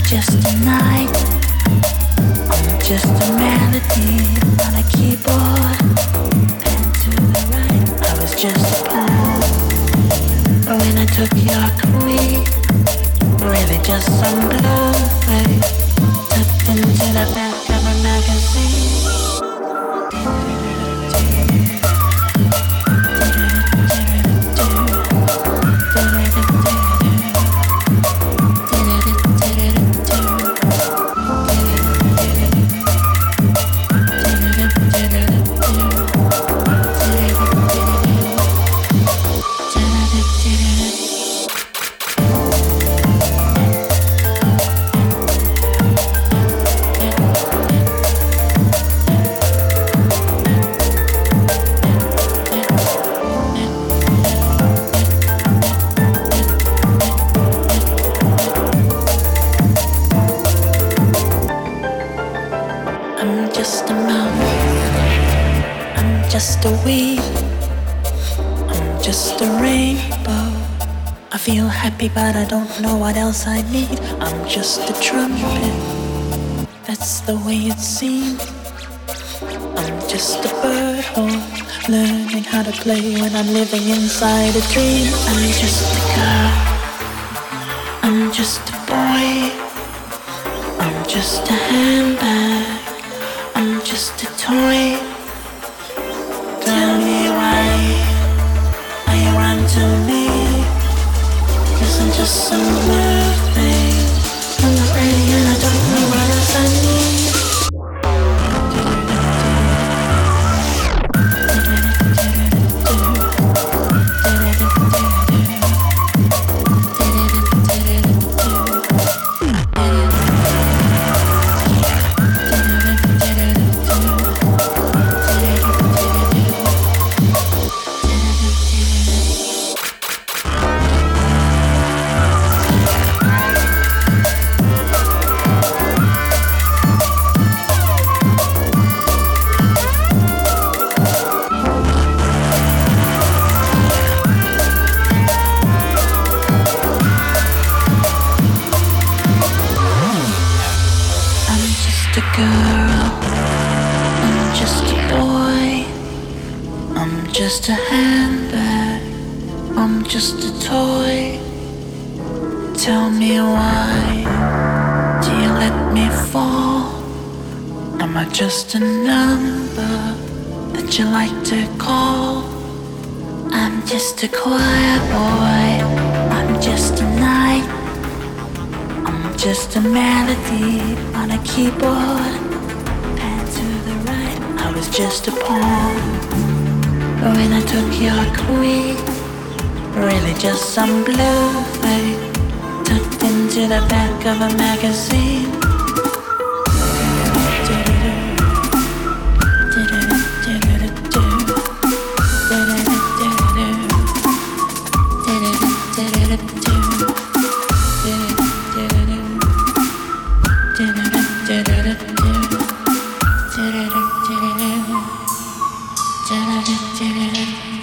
just a night. I'm just a melody on a keyboard. Pen to the right. I was just a pawn when I took your queen. Really just some blue face tucked into the back of a magazine. Just a weed, I'm just a rainbow. I feel happy but I don't know what else I need. I'm just a trumpet, that's the way it seems. I'm just a bird hole, learning how to play when I'm living inside a dream. I'm just a girl, I'm just a boy, I'm just a handbag, I'm just a toy. Tell me why you run to me? Isn't just some birthday. I'm not ready and I don't know what else I need. Just a handbag, I'm just a toy. Tell me why do you let me fall? Am I just a number that you like to call? I'm just a choir boy, I'm just a night. I'm just a melody on a keyboard. Pen to the right, I was just a pawn when I took your queen. Really just some blue face tucked into the back of a magazine. Da da da da da.